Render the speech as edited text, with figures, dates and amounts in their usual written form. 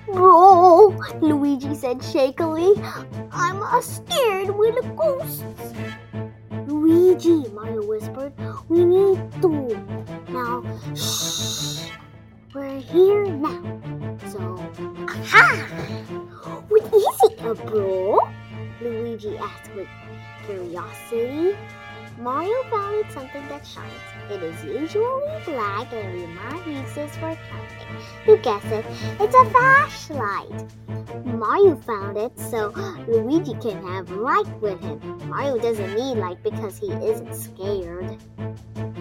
Bro, Luigi said shakily, I'm scared with the ghosts. Luigi, Mario whispered, we need to. Now, shh, we're here now. So, aha! What is it, bro? Luigi asked with curiosity. Mario found something that shines. It is usually black and Lumina uses for counting. You guess it, it's a flashlight. Mario found it so Luigi can have light with him. Mario doesn't need light because he isn't scared.